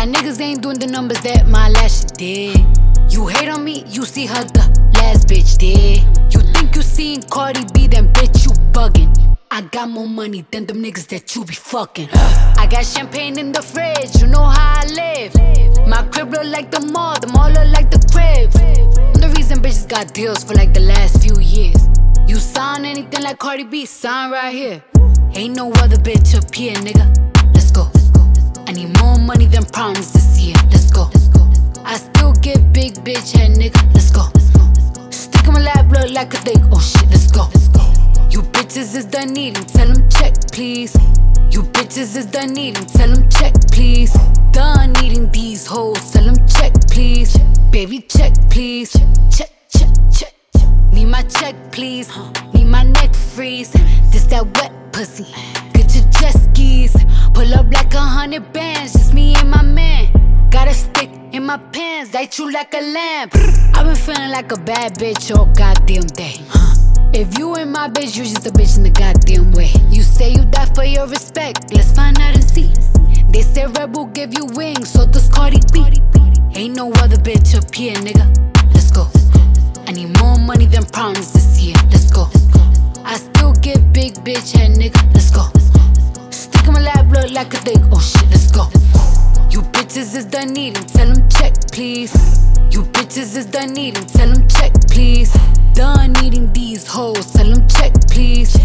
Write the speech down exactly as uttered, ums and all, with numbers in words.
My niggas ain't doing the numbers that my last shit did. You hate on me, you see how the last bitch did. You think you seen Cardi B, then bitch you buggin'. I got more money than them niggas that you be fucking. I got champagne in the fridge, you know how I live. My crib look like the mall, the mall look like the crib. I'm the reason bitches got deals for like the last few years. You sound anything like Cardi B, sound right here. Ain't no other bitch up here, nigga. Let's go. I need more money than problems this year. Let's go. I still give big bitch head, nigga. Let's go. Stick in my lap, look like a dick. Oh shit, let's go. You bitches is done eating, tell them check, please. You bitches is done eating, tell them check, please. Done eating these hoes, tell them check, please. Baby, check, please. Check, check, check. Need my check, please. Need my neck freeze. This that wet pussy. Get your jet skis. Pull up like a hundred bands, just me and my man. Got a stick in my pants, light you like a lamp. I've been feeling like a bad bitch all goddamn day. If you ain't my bitch, you just a bitch in the goddamn way. You say you die for your respect, let's find out and see. They say Red Bull give you wings, so does Cardi B. Ain't no other bitch up here, nigga. Let's go. I need more money than problems this year. Let's go. I still give big bitch head, nigga. Let's go. Stick in my lap, look like a dick. Oh shit, let's go. You bitches is done eating, tell them check, please. You bitches is done eating, tell them check, please. Done eating these hoes, tell them check, please.